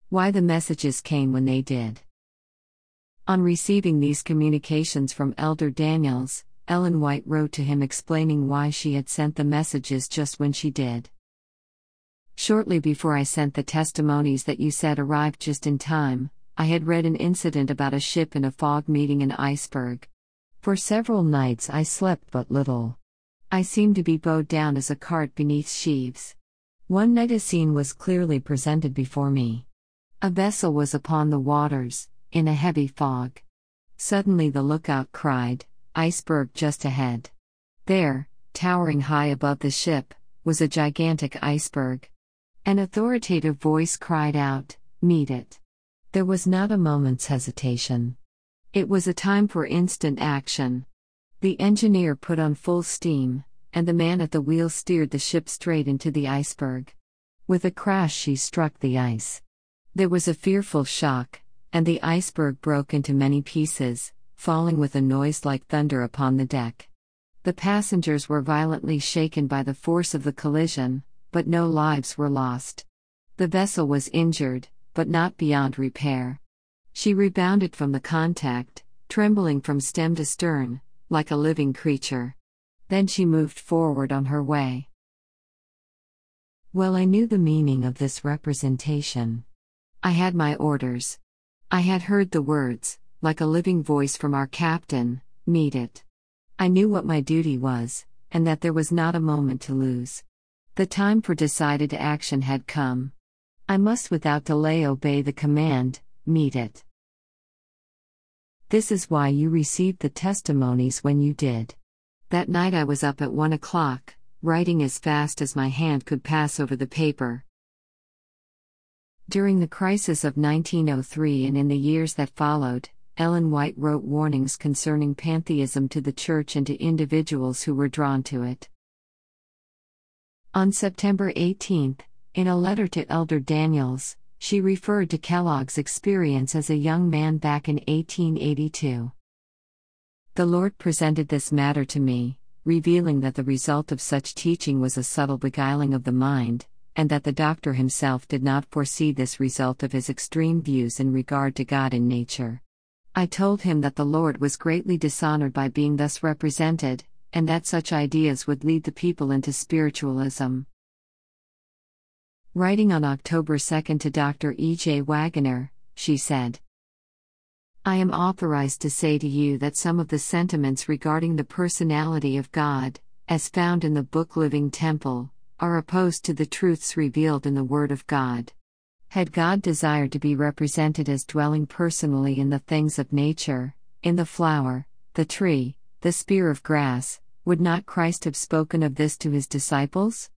Why the messages came when they did. On receiving these communications from Elder Daniels, Ellen White wrote to him explaining why she had sent the messages just when she did. Shortly before I sent the testimonies that you said arrived just in time, I had read an incident about a ship in a fog meeting an iceberg. For several nights I slept but little. I seemed to be bowed down as a cart beneath sheaves. One night a scene was clearly presented before me. A vessel was upon the waters, in a heavy fog. Suddenly the lookout cried, "Iceberg just ahead." There, towering high above the ship, was a gigantic iceberg. An authoritative voice cried out, "Meet it." There was not a moment's hesitation. It was a time for instant action. The engineer put on full steam, and the man at the wheel steered the ship straight into the iceberg. With a crash she struck the ice. There was a fearful shock, and the iceberg broke into many pieces, falling with a noise like thunder upon the deck. The passengers were violently shaken by the force of the collision, but no lives were lost. The vessel was injured, but not beyond repair. She rebounded from the contact, trembling from stem to stern, like a living creature. Then she moved forward on her way. Well, I knew the meaning of this representation. I had my orders. I had heard the words, like a living voice from our captain, "Meet it." I knew what my duty was, and that there was not a moment to lose. The time for decided action had come. I must without delay obey the command, "Meet it." This is why you received the testimonies when you did. That night I was up at 1 o'clock, writing as fast as my hand could pass over the paper. During the crisis of 1903 and in the years that followed, Ellen White wrote warnings concerning pantheism to the church and to individuals who were drawn to it. On September 18, in a letter to Elder Daniels, she referred to Kellogg's experience as a young man back in 1882. The Lord presented this matter to me, revealing that the result of such teaching was a subtle beguiling of the mind, and that the doctor himself did not foresee this result of his extreme views in regard to God and nature. I told him that the Lord was greatly dishonored by being thus represented, and that such ideas would lead the people into spiritualism. Writing on October 2 to Dr. E.J. Wagoner, she said, "I am authorized to say to you that some of the sentiments regarding the personality of God, as found in the book Living Temple, are opposed to the truths revealed in the Word of God. Had God desired to be represented as dwelling personally in the things of nature, in the flower, the tree, the spear of grass, would not Christ have spoken of this to his disciples?